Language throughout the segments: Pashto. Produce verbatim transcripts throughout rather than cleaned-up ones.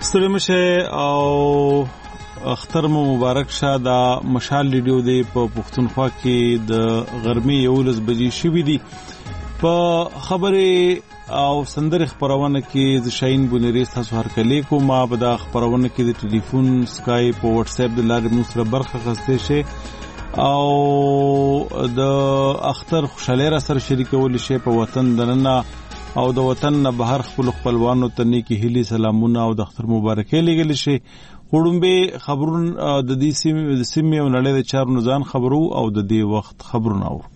ستړي مشه او اختر مو مبارک شه. دا مشال ریډیو دی په پښتونخوا کې د غرمې یولس بجې شوې دي. په خبرې او سندرې خبرونه کې د شاهین بونری تاسو هر کله کومه په دا خبرونه کې د ټلیفون سکایپ او واتس اپ د لارې مو سره برخه غوښته شي او د اختر خوشاله را سره شریکول شي په وطن دننه او د وطن نه بهر خپل خپلوانو ته نیکی هیلي سلامونه او د اختر مبارکي لګل شي. وړومبه خبرون د دې سیمې د سیمې او نړۍ د چارو ځان خبرو او د دې وخت خبرونه اورو.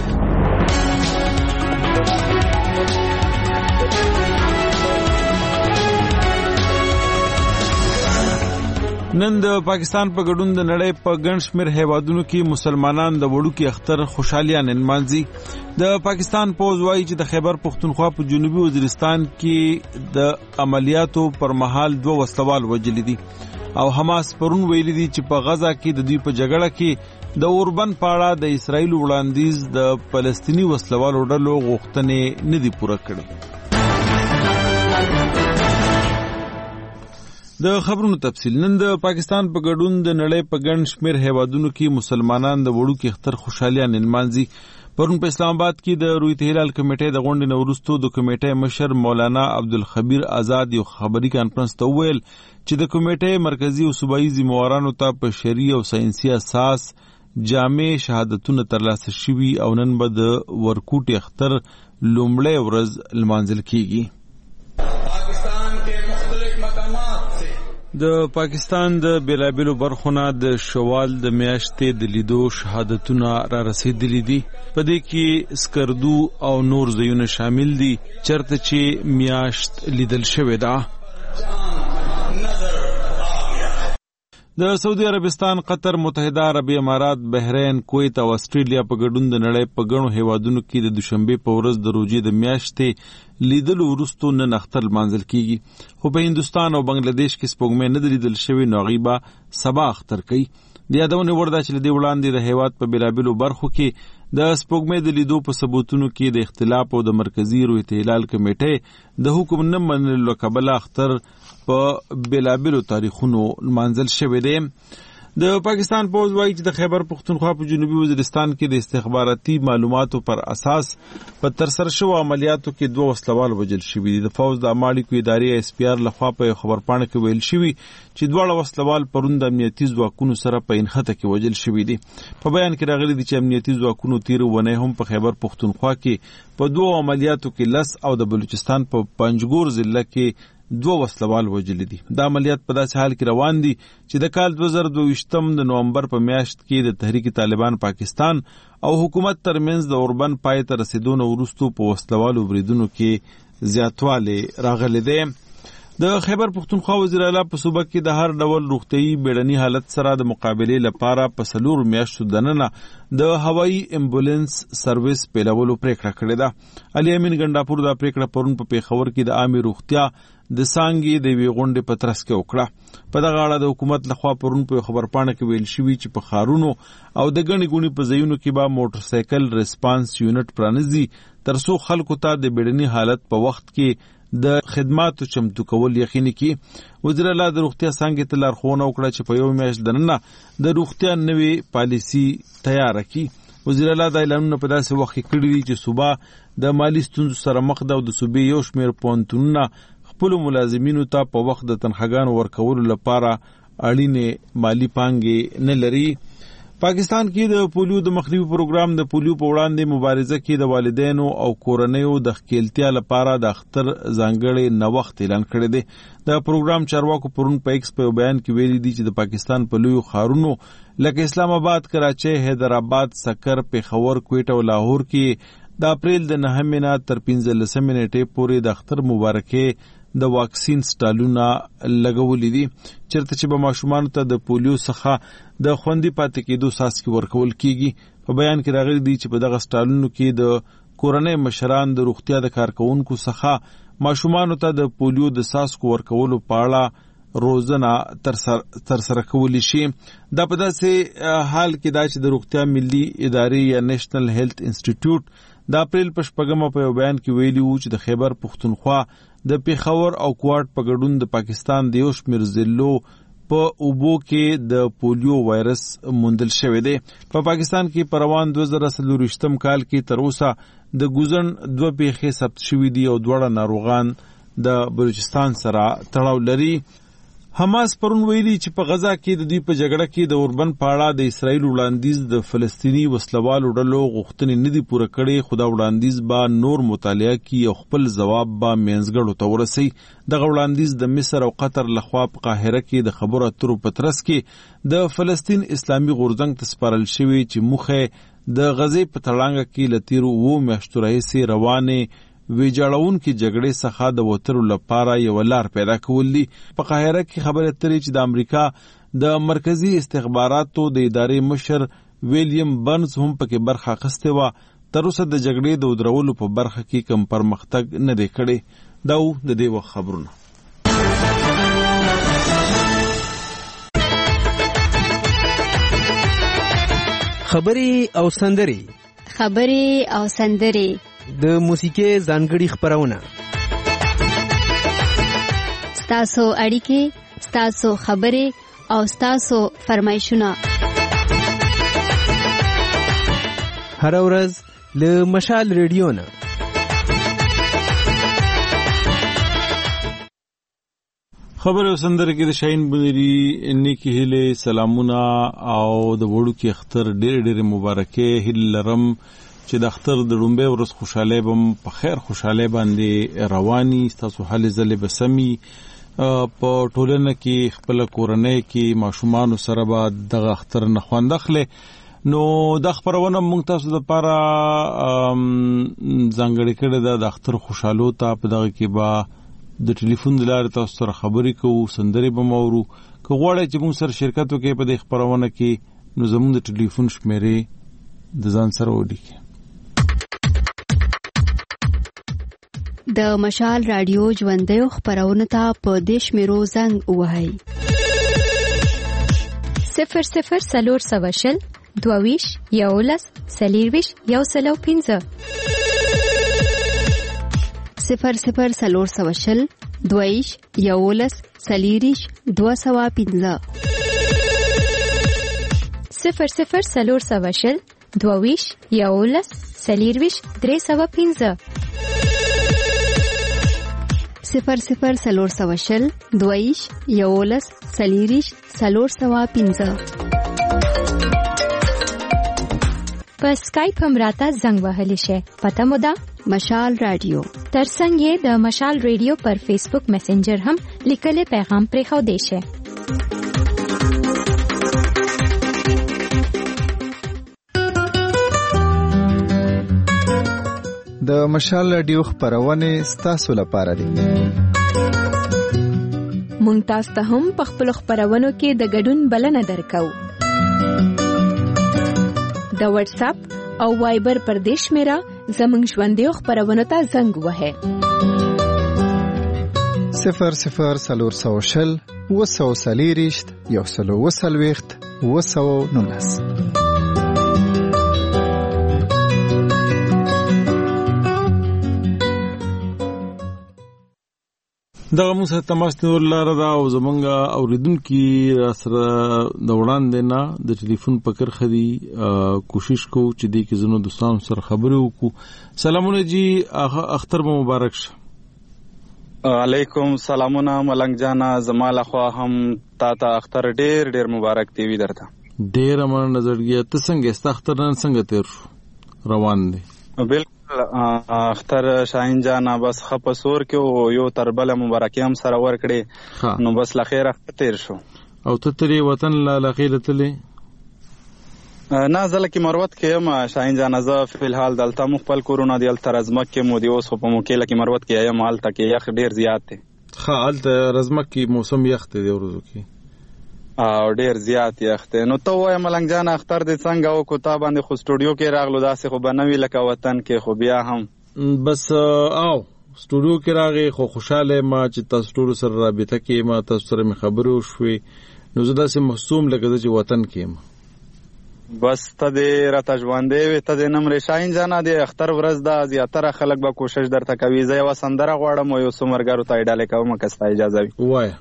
نن د پاکستان په ګډون د نړۍ په ګڼ شمېر هیوادونو کې مسلمانان د وړوکي اختر خوشالیان نمانځي. د پاکستان پوز وایي چې د خیبر پښتونخوا په جنوبي وزیرستان کې د عملیاتو پر مهال دوه وسلوال وژل دي او حماس پرون ویلي دي چې په غزا کې د دوی په جګړه کې د اوربن پاړه د اسرایل وړاندیز د فلسطینی وسلوالو ډلو غوښتنې نه دي پوره کړې. د خبرونو تفصیل. نن د پاکستان په ګډون د نړۍ په ګڼ شمېر هیوادونو کې مسلمانان د وړوکي اختر خوشالیان نمانځي. پرون په اسلام آباد کې د رویت هلال کمیټې د غونډې نه وروسته د کمیټې مشر مولانا عبدالخبیر آزاد یو خبري کانفرنس ته وویل چې د کمیټې مرکزی او صوبایي ذمہوارانو ته په شرعي او ساينسي اساس جامع شهادتونه ترلاسه شوي او نن به د ورکوټي اختر لومړی ورځ لمانځل کیږي. د پاکستان د بیلابیلو برخونه د شوال د میاشتې د لیدو شهادتونه را رسیدلي دي. په دې کې سکردو او نور ځایونه شامل دي چرته چې میاشت لیدل شوې ده. د سعودي عربستان، قطر، متحده عربي امارات، بحرین، کویت او استرالیا په ګډون د نړۍ په ګڼو هیوادونو کې د دوشنبه په ورځ د روزي د میاشتې لیدلو وروسته نن اختر لمانځل کیږي. خو په هندستان او بنگلاديش کې سپوږمۍ نه لیدل شوې، نو غیبه سبا اختر کوي. د یادونه ورده چې د وړاندې د هیواد په بیلابیلو برخو کې د سپوږمۍ د لیدو په ثبوتونو کې د اختلاف او د مرکزی رویت هلال کمیټې د حکم نه منلو کبله اختر په بیلابیلو تاریخونو لمانځل شوی دی. د پاکستان پوز وایي چې د خیبر پښتونخوا په جنوبي وزیرستان کې د استخباراتي معلوماتو پر اساس په ترسره شوو عملیاتو کې دوه وسلوال وژل شوي دي. د فوج د اماړیکو ادارې اس پی آر لخوا په خبرپاڼه کې ویل شوي چې دواړه وسلوال پرون د امنیتي ځواکونو سره په انخته کې وژل شوي دي. په بیان کې راغلي دي چې امنیتي ځواکونو تیر ونه هم په خیبر پښتونخوا کې په دوه عملیاتو کې لس او د بلوچستان په پنجګور ضلع کې دوه وسلوال وژل دي. دا عملیات په داسې حال کې روان دي چې د کال دوه زره دوه ویشتم د نومبر په میاشت کې د تحریک طالبان پاکستان او حکومت ترمنځ د اوربن پای ته رسیدو وروسته په وسلوالو بریدونو کې زیاتوالی راغلی دی. د خیبر پښتونخوا وزیر اعلی په صوبه کې د هر ډول روغتیايي بیړني حالت سره د مقابلې لپاره په څلور میاشتو دننه د هوایي امبولانس سرویس پیلولو پریکړه کړې ده. علي امین ګنډاپور دا پریکړه پرون په پیښور کې د عامه روغتیا د سانګي د وی غونډې په ترڅ کې وکړه. په دغه اړه د حکومت لخوا پرون په خبرپاڼه کې ویل شوی چې په خارونو او د ګڼې ګوڼې په ځایونو کې به موټر سایکل ریسپانس یونټ پرانیزي ترڅو خلکو ته د بیړني حالت په وخت کې د خدماتو چمتو کول یقیني کی. وزیر اعلی د روغتیا څنګه ته لارښوونه وکړه چې په یو میاشت دننه د روغتیا نوې پالیسی تیار کړي. وزیر اعلی د اعلانونو په داسې وخت کې کړی دی چې صوبه د مالی ستونزو سره مخ ده او د صوبې یو شمېر پوهنتونونه خپلو ملازمینو ته په وخت د تنخواګانو ورکولو لپاره اړینې مالی پانګې نه لري. پاکستان کې د پولیو د مخنیوي پروګرام د پولیو په وړاندې مبارزه کې د والدینو او کورنیو د ښکیلتیا لپاره د اختر ځانګړی نوښت اعلان کړی دی. د پروګرام چارواکو پرون په ایکس په بیان کې ویلي دي چې د پاکستان په لویو ښارونو لکه اسلام آباد، کراچۍ، حیدرآباد، سکر، پیښور، کویټه او لاهور کې د اپریل د نهمې نه تر پنځلسمې نیټې پورې د اختر مبارکې د واکسین سټالونه لګولې دي چېرته چې به ماشومانو ته د پولیو څخه د خوندي پاتې کېدو څاڅکي ورکول کیږي. په بیان کې راغلي دي چې په دغه سټالونو کې د کورنۍ مشران د روغتیا د کارکونکو څخه ماشومانو ته د پولیو د څاڅکو ورکولو په اړه روزنه ترسره کولی شي. دا په داسې حال کې دا چې د روغتیا ملي ادارې یا نېشنل هیلث انسټیټیوټ د اپریل په شپږمه په یو بیان کې ویلي وو چې د خیبر پښتونخوا د پیښور او کوټ په ګډون د پاکستان د یو شمېر ضلعو په اوبو کې د پولیو وایرس موندل شوی دی. په پاکستان کې په روان دوه زره څلورویشتم کال کې تر اوسه د ګوزن دوه پیښې ثبت شوي دي او دواړه ناروغان د بلوچستان سره تړاو لري. حماس پرون ویلي چې په غزا کې د دوی په جګړه کې د اوربند په اړه د اسرائیل وړاندیز د فلسطیني وسلوالو ډلو غوښتنې نه دي پوره کړې، خو دا وړاندیز به نور مطالعه کړي او خپل ځواب به منځګړو ته ورسوي. دغه وړاندیز د مصر او قطر لخوا په قاهره کې د خبرو اترو په ترڅ کې د فلسطین اسلامي غورځنګ ته سپارل شوی چې موخه د غزې په تړانګه کې له تیرو اوو میاشتو راهیسې روانې ویجاړونکې جګړې څخه د وتلو لپاره یوه لار پیدا کول دي. په قاهره کې خبرې اترې چې د امریکا د مرکزي استخباراتو د ادارې مشر ویلیام برنز هم پکې برخه اخیستې وه. تر اوسه د جګړې د ودرولو په برخه کې کوم پرمختګ نه دی کړی. دا و د دې وخت خبرونه. خبرې او سندرې خبرې او سندرې د موسیقۍ ځانګړي خپرونه. ستاسو اړیکې، ستاسو خبرې او ستاسو فرمایشونه هر ورځ له مشال ریډیو نه. خبرې او سندرې کې د شاهین بنيري نیکی هیلې سلامونه او د وړوکي اختر ډېر ډېر مبارکې هیله لرم چې د اختر د لومبۍ ورځ خوشحالۍ به په خیر خوشحالۍ باندې رواني، ستاسو هلې ځلې به سمي، په ټولنه کې خپله کورنۍ کې ماشومانو سره به دغه اختر نه خوند اخلي. نو دا خپرونه موږ تاسو دپاره ځانګړې کړې ده د اختر خوشحالو ته. په دغه کې به د ټلیفون د لارې تاسو سره خبرې کوو، سندرې به مو اورو. که غواړئ چې موږ سره شرکت وکړئ په دې خپرونه کې، نو زموږ د ټلیفون شمېرې د ځان سره ولیکئ. د مشال رادیو ژوندیو خپرونه ته په دې شمیرو زنګ ووهئ: صفر صفر څلور سوه شل دوه ویشت یولس څلېرویشت یو سل او پنځه، صفر صفر څلور سوه شل دوه ویشت یولس څلېرویشت دوه سوه پنځه، صفر صفر څلور سوه شل دوه ویشت یولس څلېرویشت درې سوه پنځه، صفر صفر څلور سوه شل دوه ویشت یولس څلېرویشت څلور سوه پنځه. په سکایپ هم راته زنګ وهلی شئ. پته مو ده مشال رادیو. ترڅنګ یې د مشال رادیو پر فیسبوک میسنجر هم لیکلی پیغام پرېښودی شئ. د مشال رادیو خپرونه ستاسو لپاره دي. مونږ تاسو ته هم په خپل خپرونو کې د ګډون بلنه درکو. د واتس اپ او وایبر پر دې شمیره زموږ ژوندیو خپرونو ته زنګ وهئ: صفر صفر څلور سوه شل اووه سوه څلېرویشت یو سل اووه څلوېښت اووه سوه نولس. دغه موږ سره تماس نیول لاره ده او زمونږ اوریدونکي را سره د وړاندې نه د ټلیفون په کرښه دي. کوشش کوو چې دې کې زموږ دوستانو سره خبرې وکړو. سلامونه جی، اختر مو مبارک شه. علیکم سلامونه ملنګ جانا، زما لخوا هم تا ته اختر ډیر ډیر مبارک دی وي درته. ډیره مننه زړګیه. ته څنګه ستا اختر نن څنګه تیر شو؟ روان دی؟ بالکل اختر شاهین جانا بس خپسور کې یو تر بل مبارکي هم سره ورکړي، نو بس لخیر تیر شو. او ته تری وطن لا لخیر تلې؟ نه زله کې مروت کې یم شاهین جانا. زه فی الحال دلته مخبل کورونا دی الته رزمک کې مو دی اوس په موکیله کې مروت کې یم. الته کې یخ ډیر زیات دی. ها الته رزمک کې موسم یخ دی ورځو کې او ډیر زیات یخ دی. نو ته وای ملنګ جان اختر دې څنګه او کو تا باندې خو سټوډیو کې راغلو داسې خو بنوي لکه وطن کې، خو بیا هم بس او سټوډیو کې راغی خو خوشاله ما چې تاسو ټول سره رابطه کې ما تاسو سره مې خبرو شوې، نو زه داسې محسوم لکه چې وطن کې یم. بس ته دې راته ژوندی وې، ته دې نمرې شاهین جانه د اختر ورځ ده، زیاتره خلک به کوشش درته کوي. زه یوه سندره غواړم او یو څو ملګرو ته یې ډالې کوم که ستا اجازه وي. ووایه.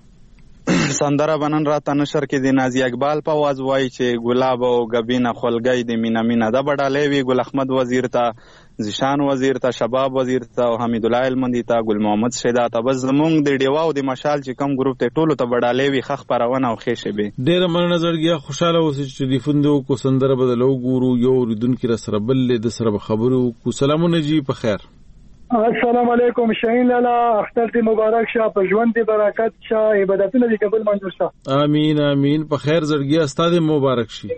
سندره به نن راته نشر کې د نازي اقبال په آواز وایي چې ګلاب او ګبینه خولګۍ د مینه مینه. دا به ډالۍ وي ګل احمد وزیر ته، زیشان وزیر ته، شباب وزیر ته او حمیدالله علمندي ته، ګل محمد شیدا ته. بس زمونږ د ډیوا او د مشال چې کم ګروپ ته ټولو ته به ډالۍ وي. ښه خپرونه او ښې شیبې. ډېره مننه زړګیه، خوشحاله اوسې چې ټلیفون دې وکړو، سندره به درله وګورو. یو اورېدونکي را سره بل دی، د سره به خبرې وکړو. سلامونه جي، په خیر. السلام علیکم شاهین لالا، اختر دې مبارک شه، په ژوند دې برکت شه، عبادتونه دې قبول منظور شه. امین امین. په خیر زړګیه، ستا دې مبارک شي.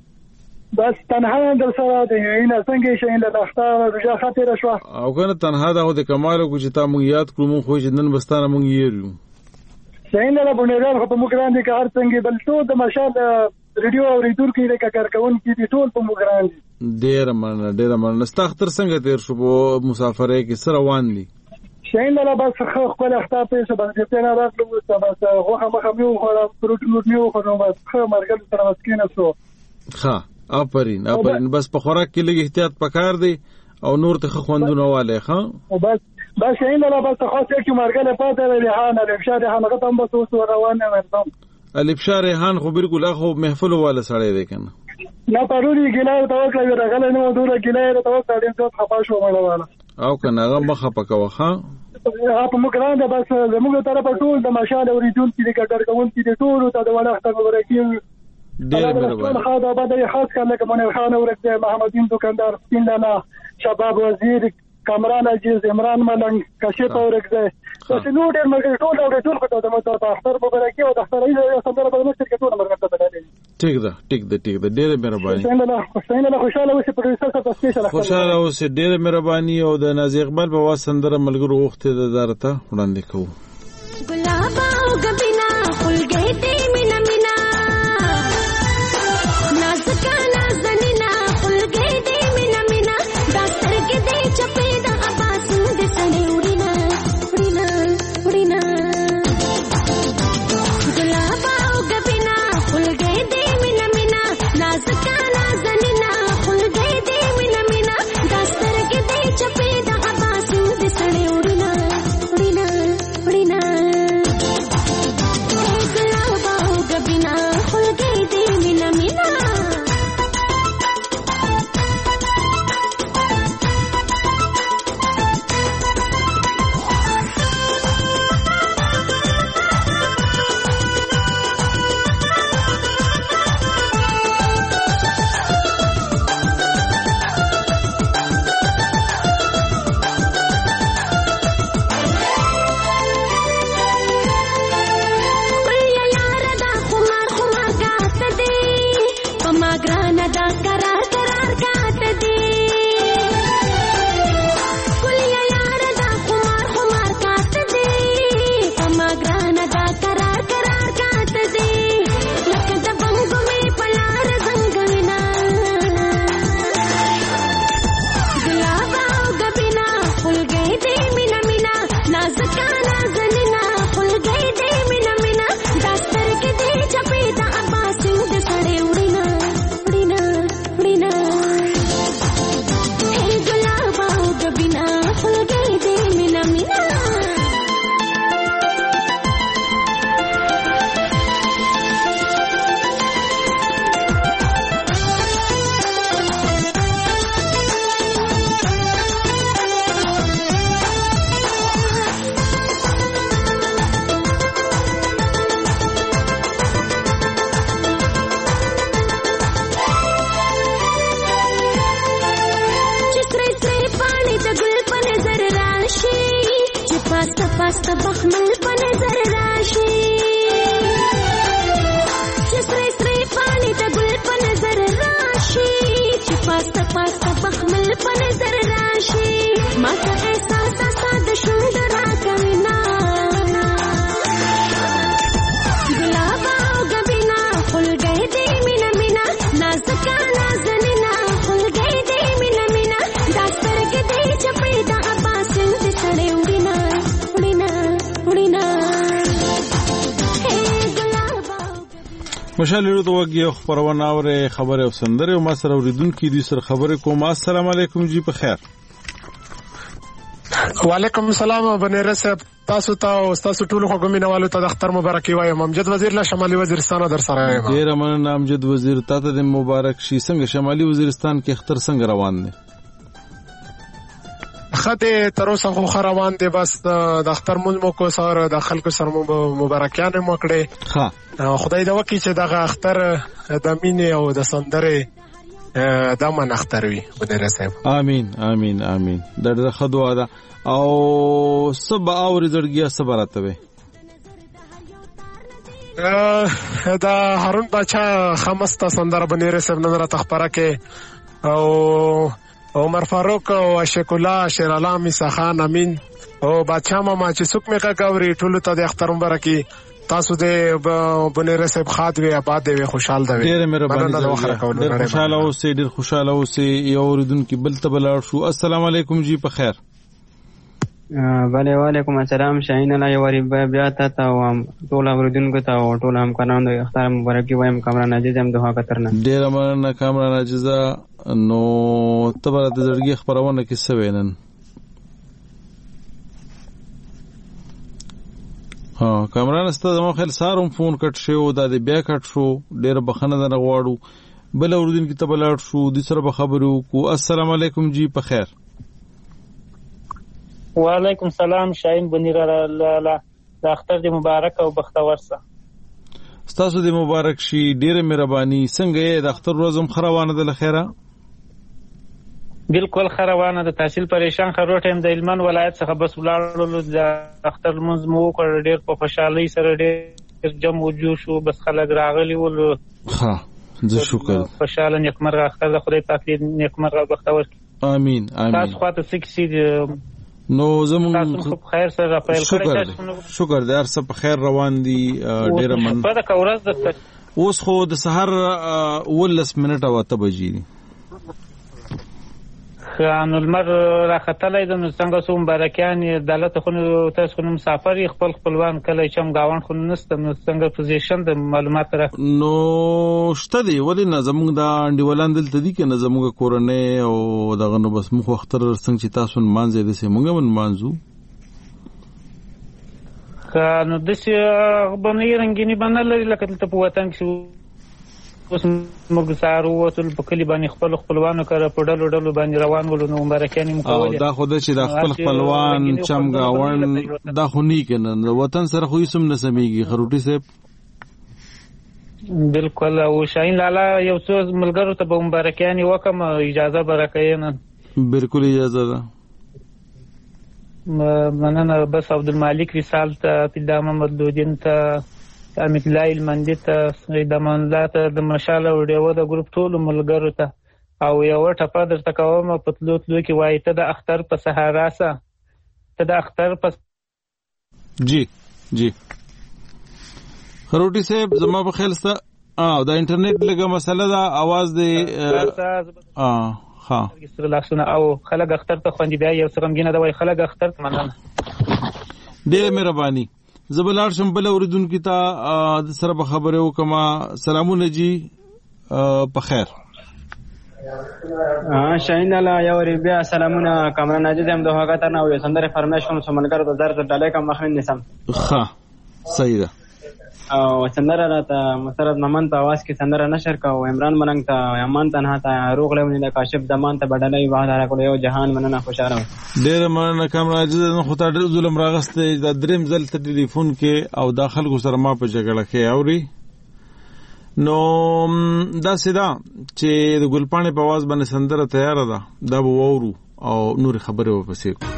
بس تنها در سره د یینه څنګه شاهین لالا اختر روژه خاطر شو او کنه تنها دا د کمال کو چې تا مونږ یاد کړو، مونږ خو چې نن بستانه مونږ یېرو شاهین لالا بونېګان خو په مونږ باندې کار څنګه بل ټول د مشال ریډیو او ریډور کې د کارکون کې دي ټول په مونږ باندې. ډېر مننه ډېر مننه. ستا اختر څنګه تیر شو په مسافرۍ کې، سره روان دي؟ شاهین لالا بس خو خپل اختر په څه باندې په نه راغلو، بس هغه مخه مې وخوړم، پروتین مې وخوړم، بس خو مرګ سره مسکینه شو. ښه آفرین آفرین. بس په خوراک کې لږ احتیاط پکار دی او نور ته خوندونه والے. ښه بس بس شاهین لالا بس خو څه چې مرګ له پاتې لري ها نه لږ شاده هغه ته هم بس اوس روانه ورته. الفشا ریحان خو بالکل اخو محفل والا سړی دی کنه. نه پروري ګلای ته وکړه راغله نو دوره ګلای ته وکړه ډېر څه خپه شو مړواله او کنه هغه مخه پکوه. ها په مګران ده بس زموږ طرف ټول د مشال اوریدون چې د کډر کوون چې ټول ته د ولا اختر ورکی ډېر مهرباني. خا دا بده خاص کله کوم خان ورکه محمدین دکاندار سپینلانا شباب وزیر کامران عزیز عمران ملنګ کشف اورکزه بس نو ډېر مرګ ټول ډول ټول کو ته مته اختر مبارکي او د اختر یې سندره په نشر کې ټول مرګ ته بدلې. ٹھیک ده ٹھیک ده ٹھیک ده. ډېر مهرباني. څنګه خوشاله اوسې په ریسرچ په سپیشل خوشاله اوسې. ډېر مهرباني. او د نازي اقبال په واسطه سندره ملګرو وخت د دارته وړاندې کوو. ګلاب او غبینا خلګې دې مینا مینا نازک نازنینا خلګې دې مینا مینا دا سترګې دې چپې د عباس دې سړې وړینا وړینا وړینا ګلاب او غبینا خلګې دې مینا مینا نازک نازنینا خلګې دې مینا مینا دا سترګې دې چپې د عباس دې سړې وړینا وړینا وړینا مشال له وګي خبرونه اوره خبره او سندره او ما سره اوریدونکو دي سره خبره کوم. السلام علیکم جی په خیر. وعلیکم السلام بنیر صاحب، تاسو ته او تاسو ټول خوګمینوالو ته د اختر مبارکي وایم. امجد وزیر له شمالي وزیرستان در سره یم. ډیر مننه امجد وزیر، تاسو ته مبارک شي. څنګه شمالي وزیرستان کې اختر څنګه روان دی؟ خته تر اوسه خو روان دی، بس د اختر مونږ مو کو سره د خلکو سره مبارکیان مو کړې. ها خدای دا وکړي چې دغه اختر د مینې او د سندرې دا من اختر وي بنیر صاحب. امين امين امين. د دې خدوا ده او سبا او رزړګیا صبرته وي. دا هارون بچا خمسته سندره بنیر صاحب نظر تخبره کې او عمر فاروق او اشق الله شیر علام سخان امین او بادشاہ ماما چې څوک مې کا گاوري ټول ته د اختر مبارکي. تاسو دې بنیر صاحب خاط وی آباد وی خوشحال دی. ډېر مهرباني، ډېر خوشاله اوسئ، ډېر خوشاله اوسئ. یو اوریدونکو بل ته بلار شو. السلام علیکم جی په خیر. بله وعلیکم السلام. شاهین الله یو بیا ته او ټول اوریدونکو ته او ټول همکارانو د اختر مبارکي وایم. کامران عزیز هم دوه کترنه. ډېر مننه کامران عزیز. نو تبره د زړګي خبرونه کې څه وینن؟ ها کامران استاد مو خل ساروم فون کټ شو، دا دې بیا کټ شو. ډېر بخنه نه غواړو. بل اوریدونکو ته بلار شو د سره به خبرو کو. السلام علیکم جی په خیر. وعلیکم السلام. شاهین بنیر الله د اختر دې مبارک او بختور سه. تاسو دې مبارک شي. ډېر مهرباني. څنګه د اختر ورځم خروانه ده لخيره؟ بالکل خروانه ده. تحصیل پریشان خرو ټیم د هلمند ولایت څخه بس ولاړو د اختر منځ مو کړ. ډېر په خوشحالي سره ډېر جمع وجو شو. بس خلک راغلي ول. ها زه شکر. خوشاله نیکمرغه اختر د خدای پاک دې نیکمرغه بختور. امين امين. تاسو خاطر سکسي نو زمون تاسو خیر سره پیل کړی. شکر دې هر څه په خیر روان دي. ډېر من په دا کورز د اوس خو د سحر ولس منټه واته بجې دي. خان المر راختلای د څنګه سو مبارکان دولت خو تاسو خو مسافر خپل خپلوان کله چم گاون خو نست نو څنګه پوزیشن د معلومات را نو شته دی. ولی نه زموږ د انډیولان دلته دي کنه زموږ کورنۍ او دغه نو بس مخ وختر څنګه چې تاسو مانځي د سیمونګ من مانځو. خان د سی غبنې رنگینی بنل لکه ته په وطن کې اوس موږ سارو وصل په کلی باندې خپل خپلوانو کړه په ډلو ډلو باندې روان ول. نو مبارکانې مکول دا خو د چې د خپل خپلوان چمګاون دا خو نه کنه وطن سره خو یې سم نه سميږي. خروټي صاحب بالکل. او شاهین لالا یو څو ملګرو ته به مبارکانې وکم، اجازه برکې نه؟ بالکل اجازه ده. مننه. بس عبدالمالک وصال ته، پیدا محمد لودین ته، امید الله المندی ته، سید امان الله ته، د مشال او ډیو د ګروپ ټول ملګرو ته. او یو ټپه درته کوم په تلو تلو کې وایي ته د اختر په صحرا سه، ته د اختر په جی جی خروټي صاحب زما په خیال سره اه د انټرنیټ لګه مسله ده. आवाज دی اه ها سره لاسونه او خلک اختر ته خوندې بیا یو څرمګینه دا وایي خلک اختر ته مننه. ډېر مهرباني. زبلار شم بل اوریدونکو ته د سره به خبره وکما. سلامونه جی په خیر. ها شاهین الله یو بیا سلامونه. کامران عزیز هم دوه غاټه نه وي سندره فرمایش کوم سملګر د زر ډالای کوم مخین نسم. ها صحیح ده. او سندره راته مسرت ممن په आवाज کې سندره نشر کا او عمران ملنګ ته امان تنها ته روغ لونی د کاشف دمان ته بدلای واه کول یو جهان مننه خوشاله. ډېر مننه کامران عزیز. نو خو ته ظلم راغسته د دریم ځل ته ټلیفون کې او داخل کو سره ما په جګړه کې اوري. نو دا سیدا چې د ګلپانې په आवाज باندې سندره تیار ده دا به وورو او نور خبره وپسې.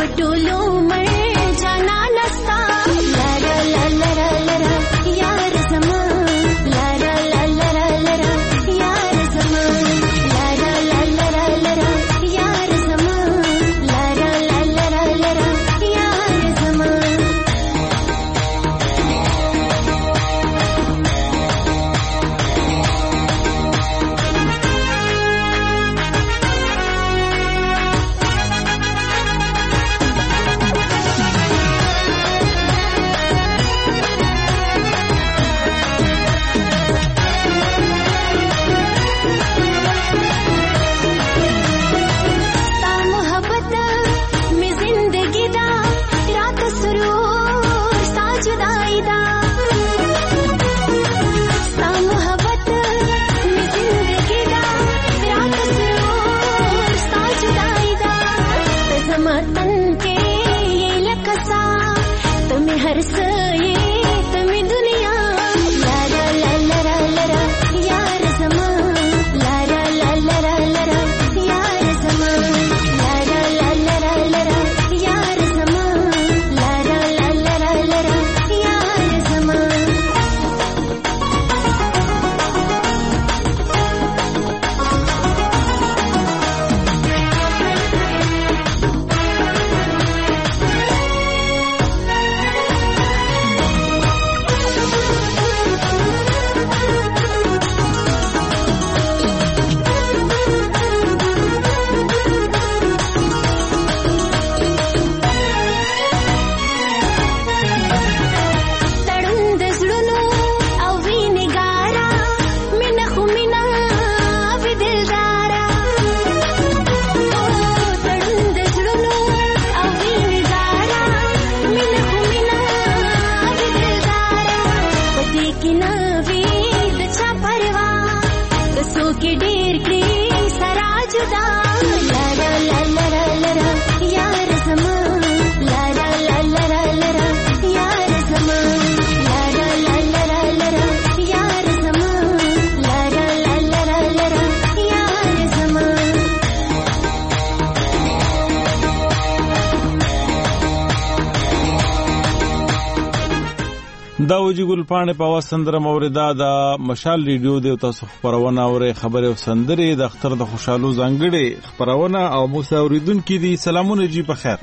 ټولو مړ جانا نستا لارا لارا لارا یار زما لارا لارا لارا یار زما لارا لارا لارا یار زما لارا لارا لارا یار زما हर सये तमी दुनिया लारा लारा लारा यार समा लारा लारा लारा यार समा लारा लारा लारा यार समा लारा लारा लारा यार समा دا وجی ګل پاڼې په واس سندره موریدا دا مشال ریډیو دی تاسو خبرونه اوري خبره او سندره د اختر د خوشالو زنګړي خبرونه او موسی اوریدونکو دي سلامونه جی په خیر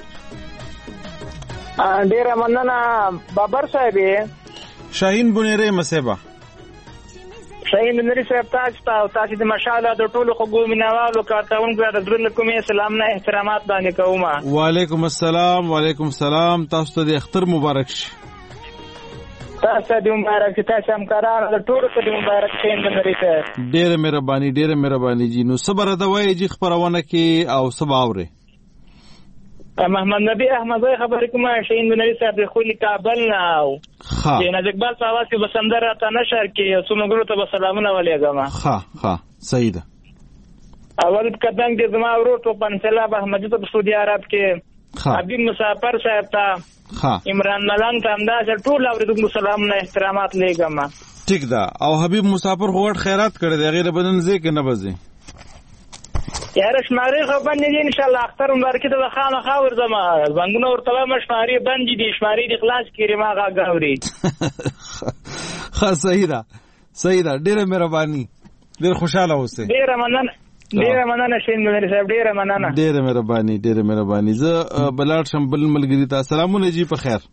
ډیره مننه بابر صاحب شاهین بنيره مسیبا شاهین بنيره صاحب تاسو ته تاسو د مشال د ټولو خو مینوالو کارتونکو د درنه کومه سلام نه احترامات باندې کومه وعلیکم السلام وعلیکم السلام تاسو ته د اختر مبارک شي تاسو ته مبارک تاسو هم کاران د ټولو ته مبارک شین د مریته ډېر مهرباني ډېر مهرباني جی نو صبر د وای جی خبرونه کې او سباوره محمد نبی احمد زوی خبرې کومه شین د نبی صاحب خو کابل نه او چې نزدیک بل ساواس کې بسندر ته نشر کې سمګرو ته سلامونه ولېګم ها ها صحیح ده اول قدم کې زما ورور ته پنځلا احمد ته سعودي عرب کې حبیب مسافر صاحب ته عمران ملنګ ته انداز ټول اوریدونکو سلام نه احترامات لېګم ٹھیک ده او حبیب مسافر غوړ خیرات کړی دی غیر بدن زی کې نه بځي یاره شماري خو باندې ان شاء الله اختر مبارک ته خانه خاور زما زنګونه ورته مشماري باندې دي شماري د اخلاص کړي ما غاوري ښه صحیح ده صحیح ده ډېر مهرباني ډېر خوشاله اوسه ډېر مننه ډېر مننه شین ملګری صاحب ډېر مننه ډېر مهرباني ډېر مهرباني زه بلال شمبل ملګری ته سلامونه جی په خیر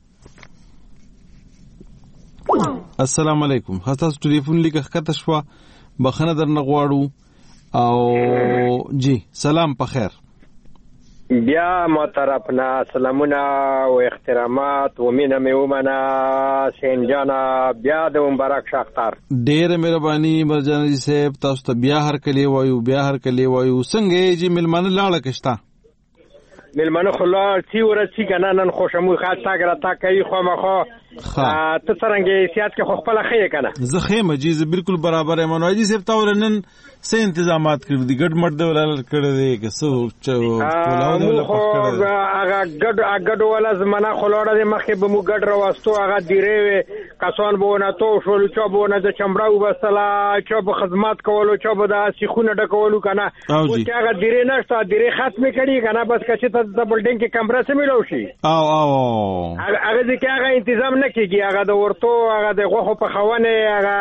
السلام علیکم تاسو ټلیفون لیکه کته شو بخنه درنه غواړو او جی سلام په خیر بیا محترمنا سلامونه او احترامات و مینه مې ومنه سینجانا بیا د مبارک شاختار ډېر مهرباني مرجان جی صاحب تاسو ته بیا هر کلی وایو بیا هر کلی وایو څنګه جی ملمانه لاړه کښتا ملمانه خلال تی ورسی کنه نن خوشمو خاصه ګره تا کوي خو مخه ته څنګه سیاست کې خو خپل خې کنه زه خېمه جی زه بالکل برابر یم نو جی صاحب تاول نن څه تنظیمات کړی دي ګډ مټ دی ولل کړی دی که څه ټولاو دی ولل هغه ګډ ګډ ولا زمانہ خلوړه د مخې به مو ګډ راوستو هغه دیره کسان به ونه تو شول چا به ونه د چمړه وبستله چا به خدمات کولو چا به د سیخونه ډکولو که نه اوس چې هغه درې نشته درې ختمې کړي که نه بس که چې ته د بلډینګ کې کمره څه میلو شي او او هغه ځای کې هغه انتظام نه کېږي هغه د ورتو هغه د غوښو پخونې هغه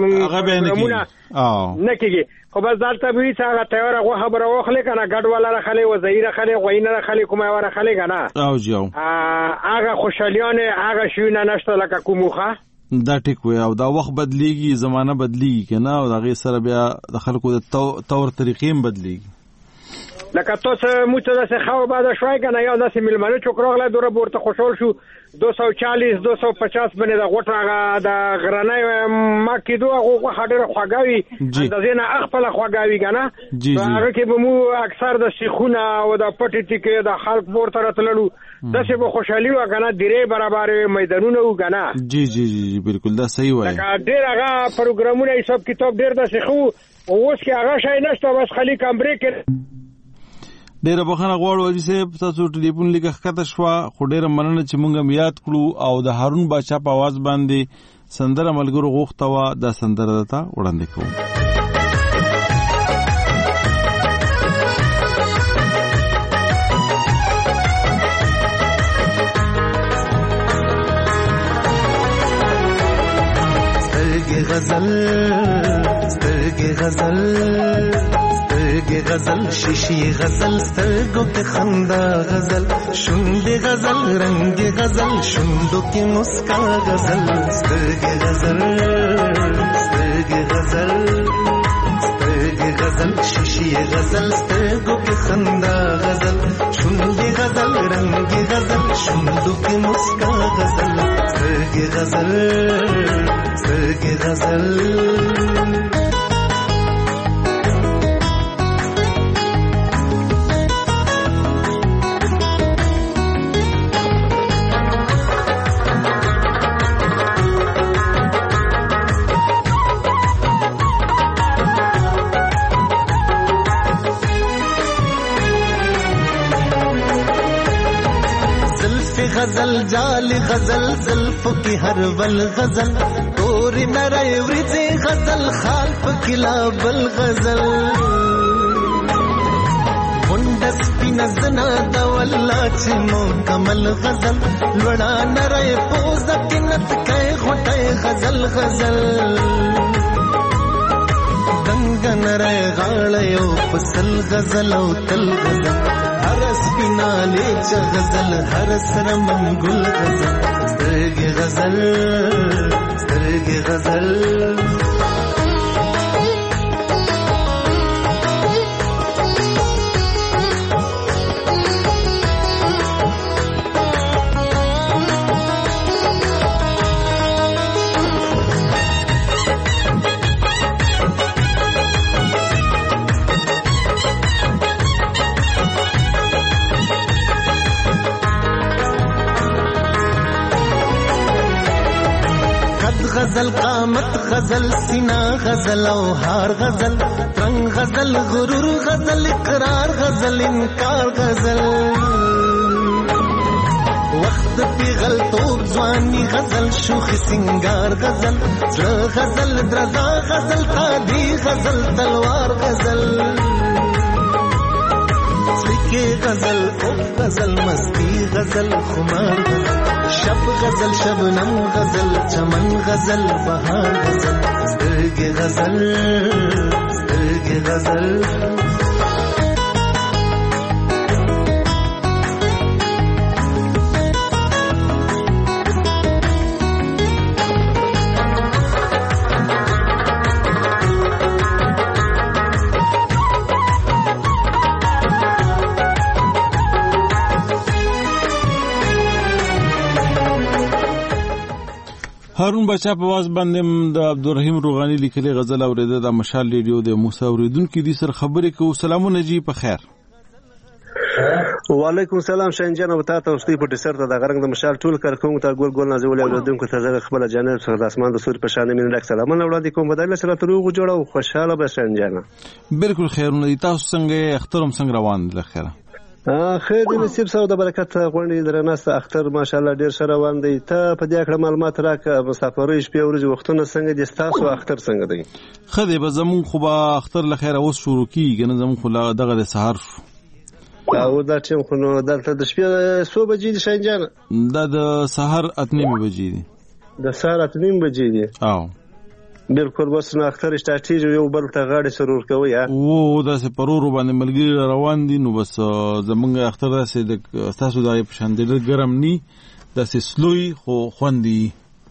نه کېږي خو بس دلته به وي چې هغه تیاره غوښه به راواخلې که نه ګډ والا راخلې وزهي راخلې غویینه راخلې کومه یوه راخلې که نه هغه خوشحالیانې هغه شیونه نشته لکه کوموخه دا ټیک وی او دا وخت بدلیږي زمانه بدلیږي که نه او د هغې سره بیا د خلکو د طور طریقې هم بدلیږي لکه تاسو موږ ته داسې ښه وباده شوی که نه یا داسې میلمانه چوک راغلی دوره به ورته خوشحال شو دو سو چالیس دو سو پچاس باندې د غوټ هغه د غرنۍ ما کېدو هغه غوښه ډېره خوږه وي اندازې نه خپله خوږه وي که نه هغه کې به مو اکثر د سیخونه او د پټې ټیکې د خلک پورته راتللو داسې به خوشحالي وه که نه درې برابر میدانونه وو که نه جی جی جی بالکل دا صحیح وایي ډېر هغه پروګرامونه حساب کتاب ډېر داسې ښه وو اوس کې هغه شی نشته بس خالي کمرې کې ډیره بخښنه غواړو حاجي صاحب تاسو ټلیفون لیکه ښکته شوه خو ډیره مننه چې موږ هم یاد کړو او د هارون باچا په اواز باندې سندره ملګرو غوښته وه دا سندره درته وړاندې کوم سترګې غزل سترګې غزل سترګې غزل شیشې غزل سترګو کې خندا غزل شونډې غزل رنګ غزل شونډو کې مسکا غزل سترګې غزل سترګې غزل سترګې غزل شیشې غزل سترګو کې خندا غزل شونډې غزل رنګ غزل شونډو کې مسکا غزل سترګې غزل سترګې غزل غزل جال غزل زلفو کی ہر ول غزل توری نرے ورځې غزل خال پکلا بل غزل وندس پینزنا دا والله چې مکمل غزل لوړا نرے پوز دکنت کای غټه غزل غزل دنګ نرے غاړه یو پسل غزل او تل غزل سپینا لیچ غزل هر سر منگل غزل سترګې غزل سترګې غزل غزل قامت غزل سینا غزل او هار غزل رنگ غزل غرور غزل اقرار غزل انکار غزل وقت پی غلطوب ځواني غزل شوخ سنگار غزل زړه غزل درزا غزل تادي غزل تلوار غزل سکه غزل او غزل مستی غزل خمار غزل شب غزل شبنم غزل چمن غزل بهار غزل سترګې غزل سترګې غزل هارون بچا په واز باندې د عبدالرحیم روغانی لیکلي غزل اوریده د مشال ریډیو د موسی اوریدونکو دي سره خبرې کوو. سلامونه جی په خیر. وعلیکم السلام شنجان او تاسو ته په ډیسر ته د غرنګ د مشال ټول کارکونکو ته ګول ګول نازول اوریدونکو ته زغ خپل جانب سره د اسمان د سوري په شان مين ډک سلامونه وړاندې کوم. بدایله سره تروغ جوړو خوشاله به شنجان. بالکل خیرونه دي. تاسو څنګه اخترم څنګه روان دي؟ خیره خیر د نصیب صاحب د برکت غونډې درناست اختر ماشاءالله ډیر ښه روان دی. ته په دې اړه معلومات راکړه، مسافرۍ شپې ورځې وختونه څنګه دي ستاسو، اختر څنګه دی؟ ښه دی، به زمونږ خو به اختر له خیره اوس شروع کېږي که نه، زمونږ خو دغه د سهار شو او دا ټیم خو نو دلته د شپې څو بجې دي شاهین جانه؟ دا د سهار اته نیمې بجې دي. د سهار اته نیمې بجې دي؟ او بالکل بس نو اختر سټارټېږي، یو بل ته غاړې سره ورکوئ. او داسې پر ورو باندې ملګري روان دي، نو بس زمونږ اختر داسې د ستاسو د په شان ډېر ګرم ني، داسې سلوي خو خوند دي.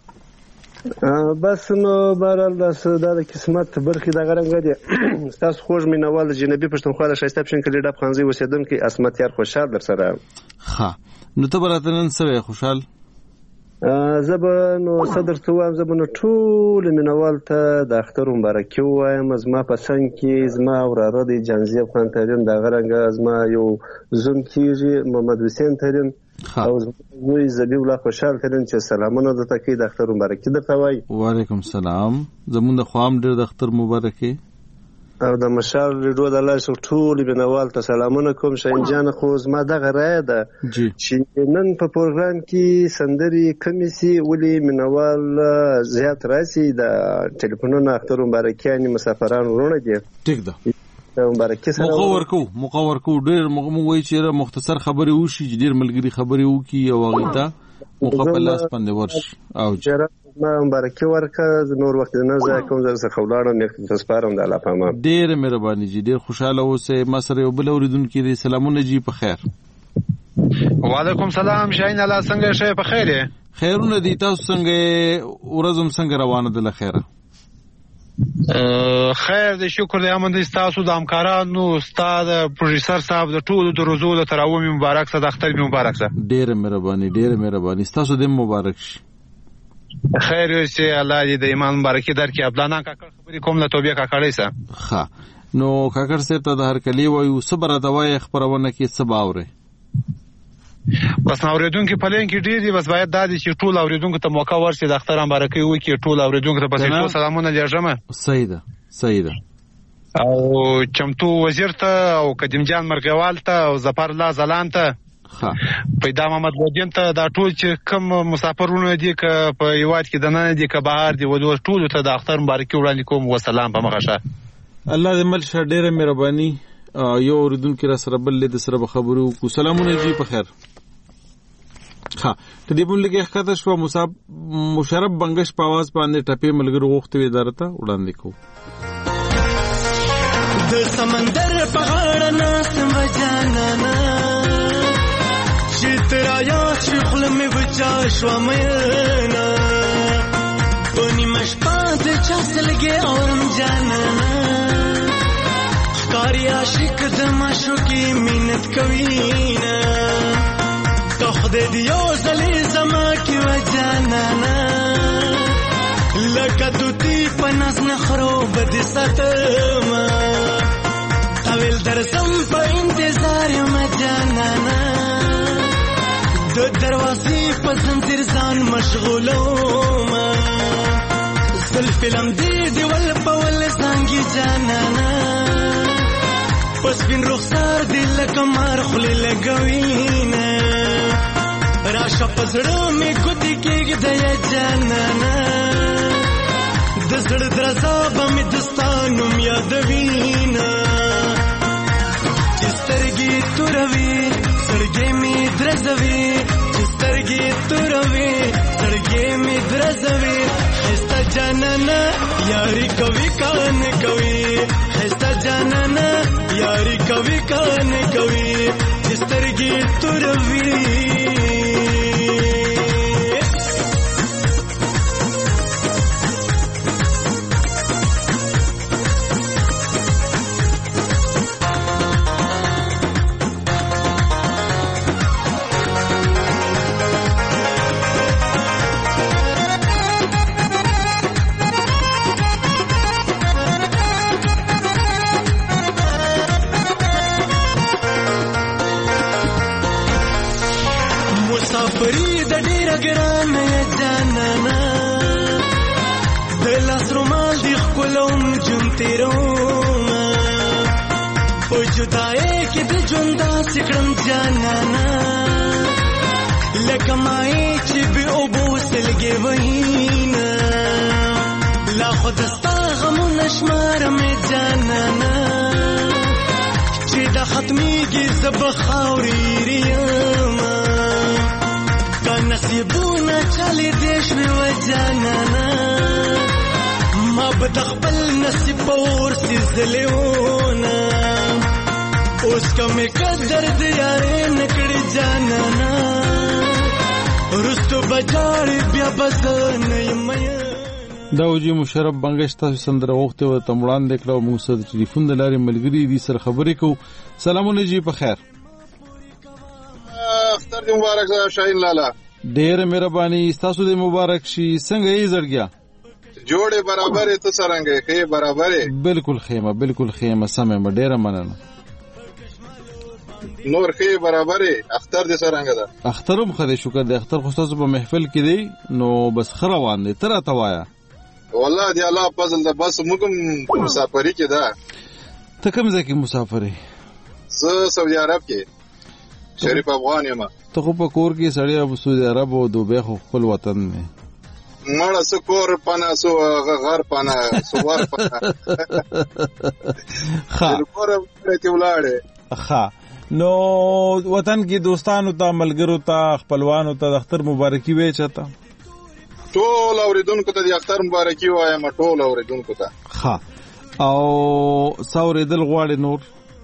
بس نو بهرحال داسې دا د قسمت برخې دغه رنګه دي. ستاسو خوږ مینوال د جنوبي پښتونخوا د ښایسته پښین کلي ډب خانزۍ اوسېدونکی عصمت یار خوشحال در سره. ښه نو ته به راته نن څه وایې خوشحال؟ زه به نو څه درته ووایم، زه به نو ټولو مینوال ته د اختر مبارکي ووایم. زما په څنګ کې زما وراره دی جانزیب خان ترین، دغه رنګه زما یو زوم کېږي محمد حسین ترین او زوی زبیب الله خوشحال ترین چې سلامونه درته کوي، د اختر مبارکي درته وایي. وعلیکم سلام، زمونږ د خوا هم ډېر د اختر مبارکي او د مشال ریډیو د الله څخه ټول مینوال ته سلامونه کوم. شاهین جان خو زما دغه رایه ده چې نن په پروګرام کې سندري کمې سي، ولې مینوال زیات راسي. د ټلیفونونو اختر مبارکیانې مسافران ورونه دي. ټیک ده، مبارکي سره موقع ورکو موقع ورکو ډېر موږ وایي چې مختصر خبرې وشي، چې ډېر ملګري خبرې وکړي او هغې ته موقع په لاس باندې ورشي. او جرا ما مبارکي ورکړه، نور وخت نه ځای کوم زه څخه ولاړم نیک تسپارم د الله پاما. ډېر مهرباني جی، ډېر خوشاله اوسئ. ما سره یو بل اوریدونکي دی. سلامونه جی، په خیر. وعلیکم سلام شاهین الله، څنګه شې؟ په خیر یې؟ خیرونه دي، تاسو څنګه ورځ هم څنګه روانه ده؟ له خیره خیر دی، شکر دی، امن دی. ستاسو د همکارانو، ستا د پروډوسر صاحب د ټولو د روزو د تراویح مبارک شه، د اختر مبارک شه. ډېر مهرباني ډېر مهرباني، ستاسو د مبارک شي. خیر اوسې، الله دې د ایمان مبارکي درکړي. عبدالله کاکړ خبرې کوم له توبې کاکړۍ سه. ښه نو کاکړ صاحب ته د هرکلي وایو څه به راته وایې خپرونه کې، څه به اورئ؟ بس اوریدونکو په لین کې ډېر دي، بس باید دا دي چې ټول اوریدونکو ته موقع ورسي، د اختر مبارکي وکړي. ټول اوریدونکو ته پسې ټول سلامونه لېږم. صحیح ده صحیح ده. او چمتو وزیر ته او قدیم جان مرګوال ته او ظفر الله زلان ته، پیدا محمد بودین ته، دا ټول چې کوم مسافرونه دي که په هیواد کې دننه دي که بهر دي، ټولو ته د اختر مبارکي وړاندې کوم. وسلام په مخه شه. الله دې مل شه، ډېره مهرباني. یو اوریدونکي را سره بل د سره به خبرې وکړو. سلامونه جی، په خیر. ها ته دې بل کې ښکته شو مصاب مشرف بنگش په आवाज باندې ټپې ملګرو غوښتي اداره ته وړاندې کو. د سمندر په غاړه ناست مجانانا چې ترا یاد شي خله مې بچا شو مینا بني مشپات چسلګي اورم جانانا ښکاری عاشق د معشوقي مینت کوي نه تخدې دیو زلي زما کې وجانانا لکه دوتی په ناز نخرو بد ستما طویل درسم په انتظار مجانانا د دروازې په زنځیر ځان مشغولوم زل فلم دی دی ول په ول زنګي جانانا پس بین رخسار دی لکه مار خلی لګوینا راشه پزړه می ګوتی کېږي د جانانا د زړه درزا به می دستانو یادوینا چې سترګې توروي سترګې می درزوي چې سترګې توروي سترګې می درزوي خسته جانانا یاري کوي کان کوي خسته جانانا یاري کوي کان کوي چې سترګې توروي. په جدای کې د ژوند داسې کړم جانانا لکه مای چې به اوبو سلګې وهینا لا خود ستا غمونه شمارم جانانا چې د ختمیږي زب خاورې ریما کا نصیبونه چلې دې شوې و جانانا ما به د خپل نصیب اور سیزلیونه اوس کمې قدر د یارې نکړې جانانا رستو بجاړې بیا بس نه یم دا وجي مشرف بنگش تاسو سندره وخت او تمړان لیکلو موږ سره ټلیفون د لارې ملګری دي سره خبرې کو. سلامونه جی په خیر. اختر دې مبارک شه شاهین لالا. ډېر مهرباني تاسو دې مبارک شي. څنګه یې زړګیا؟ جوړه برابرې ته څنګه کې برابرې؟ بالکل خیمه بالکل خیمه سمه ډېر مننه. نور کې برابرې اختر دې څنګه ده؟ اخترم خدای شکر دې اختر خو تاسو په محفل کې دی نو بس خروان دي تر توایا. والله دی الله فضل ده بس موږ مسافری کې ده. ته کوم ځای کې مسافری؟ زه سعودي عرب کې شریف افغان یم. ته خو په کور کې سړی ابو سعودي عرب او دوبه خو خپل وطن نه مړه سو کور پنا سو غر پنا سوار پنا ها کور ته ولاړې ها نو وطن کې دوستانو ته ملګرو ته خپلوانو ته د اختر مبارکي وې چاته ټول اوریدونکو ته د اختر مبارکي وایم ټول اوریدونکو ته. ها او څاورې دل غواړي نور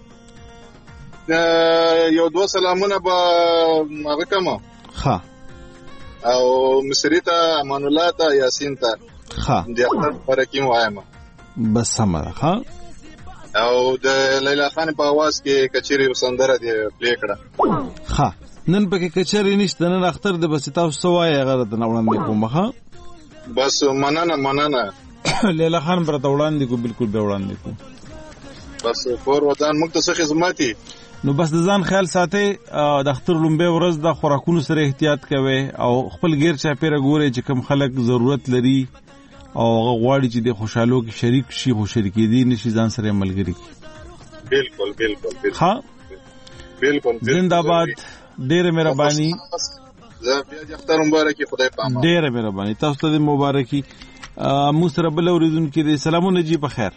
یو دوه سلامونه به هغه کوم. ها او مصری ته امان الله ته یاسین ته ها د اختر مبارکي وایم. بس سمره. ها او د لیلا خان په आवाज کې کچيري وسندره دی پلی کړه. ها نن پکې کچيري نشته نن اختر د بس تاسو سوای غره د وړاندې کوم. ها بس مننه مننه لیلا خان پر وړاندې کو بالکل به وړاندې کو. بس کور وطن موږ ته څه خدماتي نو بس د ځان خیال ساتي د اختر لومبه ورځ د خوراکونو سره احتیاط کوي او خپل غیر چا پیره ګوري چې کم خلک ضرورت لري او غواړي چې د خوشحالو کې شریک شي خو شریکې دي نشي ځان سره ملګری. بالکل بالکل ها بالکل زنده‌باد. ډېر مهرباني. زه بیا د اختر مبارکي خدای پامه. ډېر مهرباني تاسو ته مبارکي. مو سره بل اوریدونکو دي سلامونه جی په خیر.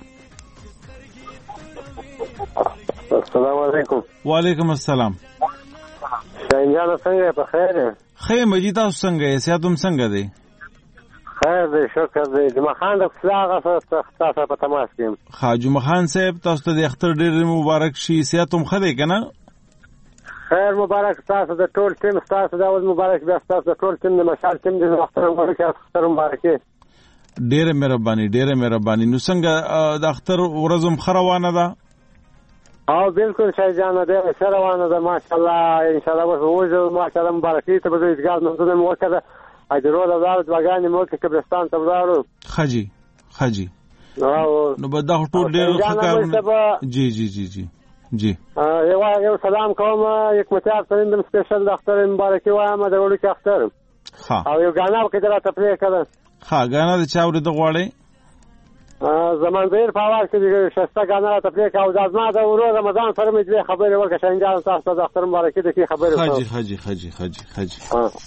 السلام علیکم. وعلیکم السلام. شاهین جان څنګه په خیر یې؟ خیر مجید تاسو څنګه یې؟ سیاتم څنګه دی؟ خیر دی شکر دی. جمعه خان د فلاغه تاسو په تماس کې. ها جمعه خان صاحب تاسو ته د اختر ډېر مبارک شي. سیاتم خدای کنه خیر مبارک تاسو د ټول ټیم تاسو دا ول مبارک بیا تاسو د ټول ټیم د مشال ټیم د اختر مبارک اختر مبارک. ډېر مهرباني ډېر مهرباني. نو څنګه د اختر ورځم خروانه ده؟ او بالکل شای جان دې روانه ده ماشاءالله ان شاء الله وځو ماشاءالله مبارکي ته به ځګال نو ته مو وکړه اجرو له زارت وګانې مو کې قبرستان ته ولاړو. خجی خجی نو به دا ټول ډېر ښه جی جی جی جی جی یو یو سلام کوم یک متعال سندم سپیشل د اختر مبارکي وایم د وړو کې اختر. ها او یو غانا کې درته پلی کړه. ها غانا د چاوري د غواړي زمان بیر په اواز کې شسته غانا ته پلی کاو د ازما د ورو رمضان سره مې دې خبرې ورکړه شاهین تاسو د اختر مبارکي د کی خبرې خجی خجی خجی خجی خجی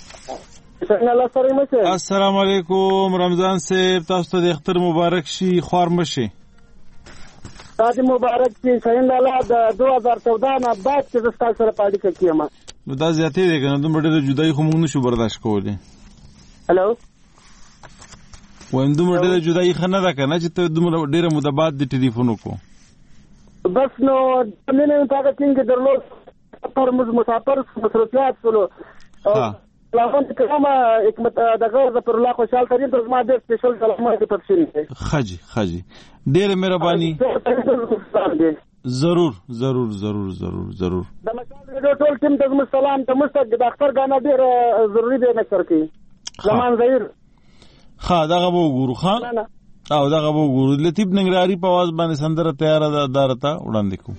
السلام علیکم رمضان صاحب تاسو ته د اختر مبارک شي. خوار مشي تاسو مبارک شي شاهین لالا د دوه هزار چودہ نه بعد چې تاسو سره پاتې کېم. نو دا زیاتې دي کنه دومره ډېر جدای خو موږ نشو برداشت کولای. هلو وایم دومره ډېر جدای خنه ده کنه چې ته دومره ډېر مدبات د ټلیفون کو بس نو نن نن تاګه څنګه درلود پر مسافر مصروفیات سره لغون کومه حکمت دغه پر الله خوشحال ترين ته ما ډېر سپیشل سلامات تفصیل خجی خجی ډېر مهرباني. ضرور ضرور ضرور ضرور ضرور د مشال ټول ټیم ته سلام ته مستق د اختر غانا ډېر ضروری دی نشر کی زمان ظهیر. ها دغه وګورو. ها او دغه وګورو لطیف ننګرهاري په आवाज باندې سندره تیار ده دارته وړاندې کو.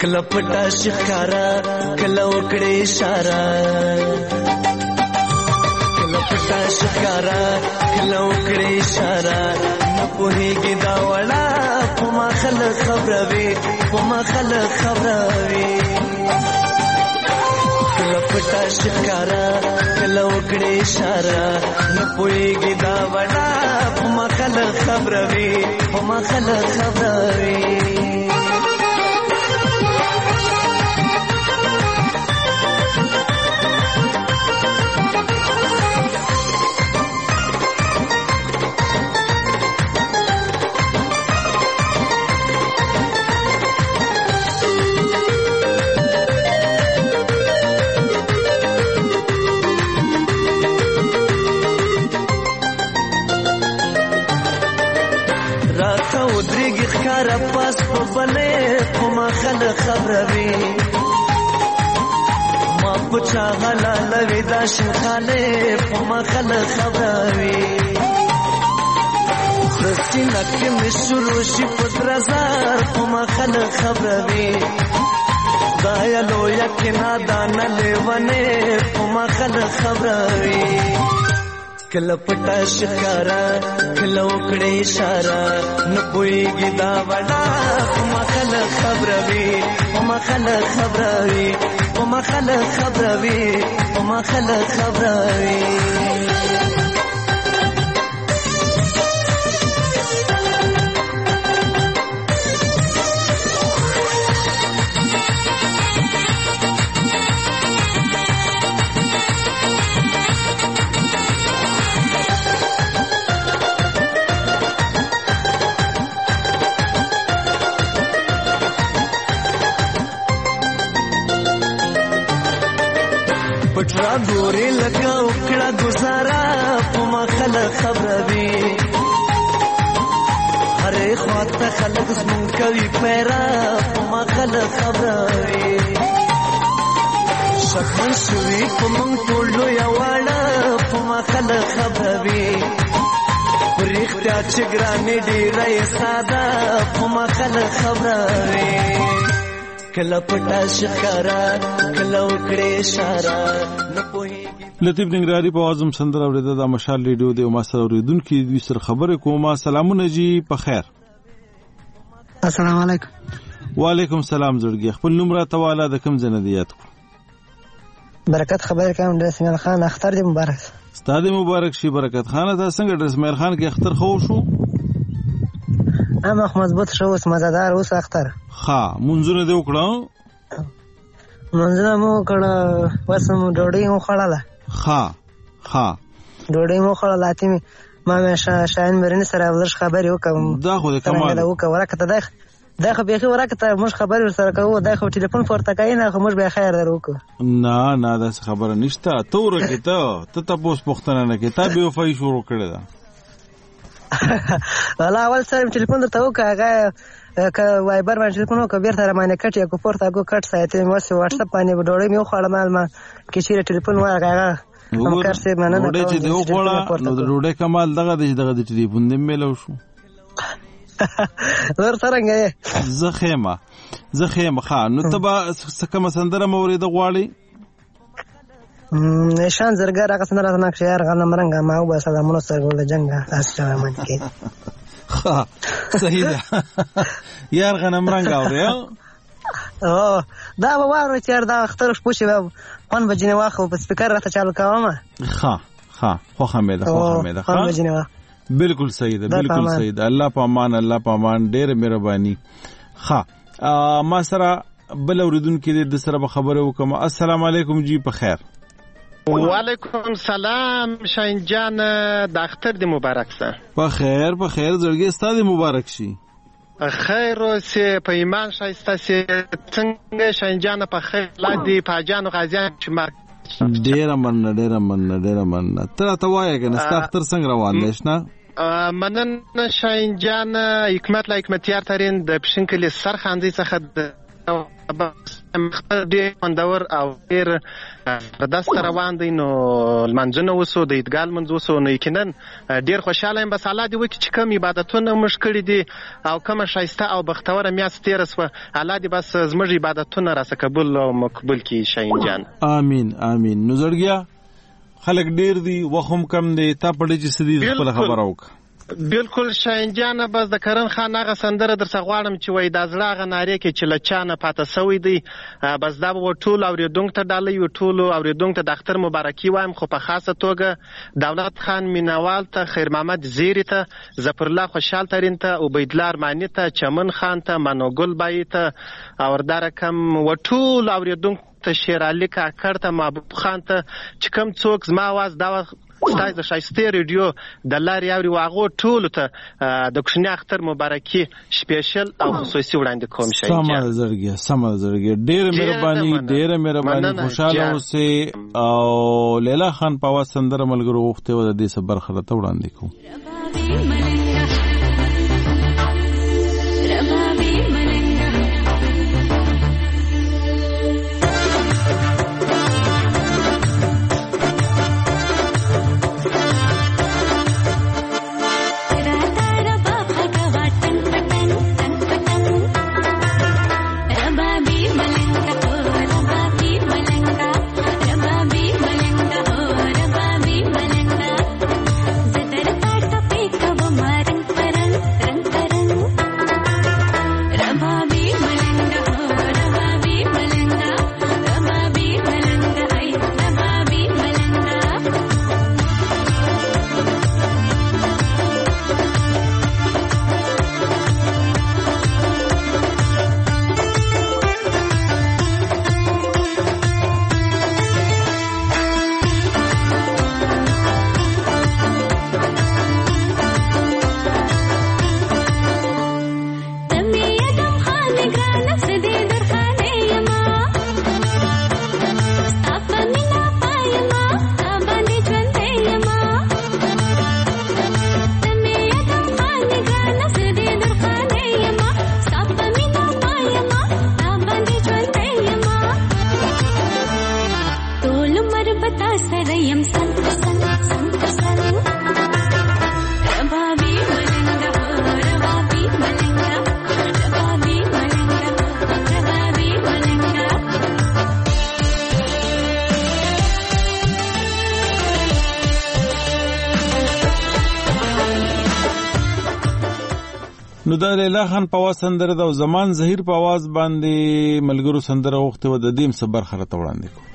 کله پټه شکارا کله وکړې اشاره کله پټه شکارا کله وکړې اشاره نه پوهېږي دا وړه په ما خلک خبروي په ما خلک خبروي کله پټه شکارا کله وکړې اشاره نه پوهېږي دا وړه په ما خلک خبروي په ما خلک خبروي کار پاس په بلې په ما خلک خبروي ما په چا غلاله دا شنخانې په ما خلک خبروي سینه کې مې شروع شي په درزار په ما خلک خبروي دا یا لویه کې نادانه لیونې په ما خلک خبروي کله پټه شکارا کله وکړې اشاره نه پوهېږي دا وړه په ما خلک خبروي په ما خلک خبروي په ما خلک خبروي په ما خلک خبروي پټرا ګورې لکه وکړه گزاره په ما خلک خبروي هرې خواته خلک زمونږ کوي پیره په ما خلک خبروي شکمن شوي په موږ ټول لویه واړه په ما خلک خبروي په رښتیا چې ګرانې ډېره یې ساده په ما خلک خبروي کله پټه شکارا کله وکړې اشاره نه پوهېږي لطیف ننګرهاري په آوازم سندره اورېده دا مشال ریډیو دی او ما سره اورېدونکي دوی سره خبرې کوم سلامونه جی په خیر السلام علیکم وعلیکم سلام زړګي خپل نوم راته والا د کوم ځای نه دی یاد کړو برکت خبر کوم د اسماعیل خان اختر دی مبارک ستا دی مبارک شي برکت خان دا څنګه د اسماعیل خان کې اختر خو شو ام مضبوط شو اوس مزدار اوس اختر ها منځونه دی وکړه منځونه مو کړه وسم ډوډۍ مو خړاله ها ها ډوډۍ مو خړاله ته ما مې شاهین مرین سره ولر خبرې وکم دا خو د کمال دا وکړه ورکه دا دا خو به ورکه موږ خبرې سره کوو دا خو ټلیفون پورته کوي نه خو موږ به خیر درو کو نه نه دا خبره نشته ته ورکه ته ته تاسو پوښتنه نه کې ته به وفای شروع کړی دا ولا اول سره ټلیفون درته وکړه هغه ک وایبر باندې ټلیفون وکړ بیرته را باندې کټ یا کو پورته کو کټ سایته مو سه واتس اپ باندې ډوړې مې خوړم ما کې چیرې ټلیفون وایغه هم کار څه مننه ډوړې چې دی خوړه نو ډوړې کمال دغه دغه د ټلیفون دې ملو شو ور څنګه زخیمه زخیمه خان نو تبا سکه سندره مورید غواړي نشان زرګر هغه سندره نه خيار غنم رنګ ما او سلامونه سره ول جنگ تاسو من کې ها صحیح ده یار غنم رنګ اوري او دا به واره چې دا اختر شپوشي پن بجنه واخو په سپیکر راته چالو کومه ها ها خو حمید خو حمید پن بجنه واخ بالکل صحیح ده بالکل صحیح ده الله پامان الله پامان ډېر مهرباني ها ما سره بل اوریدونکو د سره خبره وکم السلام علیکم جی په خیر وعلیکم سلام شاین جان د اختر دی مبارک سه په خیر په خیر زړګي ستاسو مبارک شي خیر اوسه په ایمان شایسته سي څنګه شاین جان په خیر لادي په جان غازیان چې مر ډیر من ډیر من ډیر من تر ته وایې کنه ستاسو اختر څنګه روان دی شنه منن شاین جان حکمت لا حکمتیار ترين د پښینکلي سرخاندي څخه ډېر خوندور او ډېر زبردست روان دی. نو لمانځنه وسو، د عیدګاه لمونځ وسو. نو یقینا ډېر خوشحاله یم. بس الله دې وکړي چې کوم عبادتونه موږ کړي دي او کومه ښایسته او بختوره میاشت تېره سوه، الله دې بس زموږ عبادتونه راسه قبول او مقبول کړي شاهین جان. آمین آمین. نو زړګیا خلک ډېر دي، وخت هم کم دی، تا په دې چې څه دي خپله خبره وکړه. بالکل شاهین جانه، بس د کرن خان هغه سندره درڅه غواړم چې وایي دا زړه هغه نارې کې چې له چا نه پاته سوی دی. بس دا به ټولو اورېدونکو ته ډالۍ وي، ټولو اورېدونکو ته د اختر مبارکي وایم، خو په خاصه توګه دولت خان مینوال ته، خیر محمد زیری ته، ظفرالله خوشحال ترین ته، عبیدالله ارماني ته، چمن خان ته، منوګل بای ته او دا رقم و ټولو اورېدونکو ته، شیر علي کاکړ ته، محبوب خان ته، چې کوم څوک زما اواز دا ستاسو د ښایستې ریډیو د لارې اوري، هغو ټولو ته د کوچني اختر مبارکي سپیشل او خصوصي وړاندې کوم. شاهین جان سمه زړګیه سمه زړګیه ډېره مهرباني ډېره مهرباني. خوشحاله اوسئ. او لیلا خان په اواز سندره ملګرو غوښتې وه، د دې څه برخه راته وړاندې کوو. نو دا لیلا خان په اواز سندره ده او زمان زهیر په اواز باندې ملګرو سندره غوښتې وه، د دې هم څه برخه راته وړاندې کړو.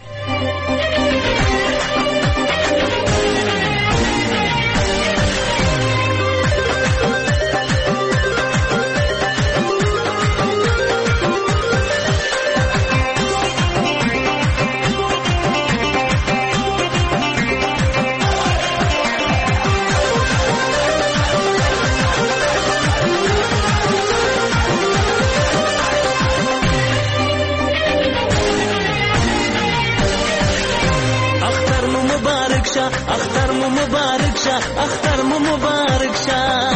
اختر مو مبارک شه، اختر مو مبارک شه،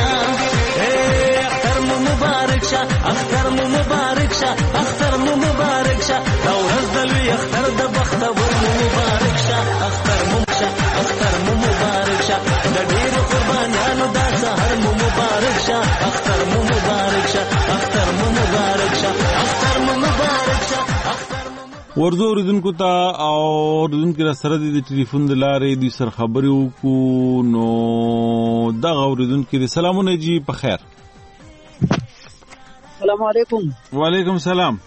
اختر مو مبارک شه، اختر مو مبارک شه، اختر مو مبارک شه، دا ورځ د لوی اختر د بختور مو مبارک شه، اختر مو شه، اختر مو مبارک شه، د ډیرو قربانیانو دا سحر مو مبارک شه، اختر مو مبارک شه، اختر مو مبارک شه، اختر مو مبارک شه. ورځو اوریدونکو ته او اوریدونکو را سره د ټلیفون د لارې دوی سره خبرې وکړو. نو دغه اوریدونکو د سلامونه جی په خیر. السلام علیکم. وعلیکم سلام.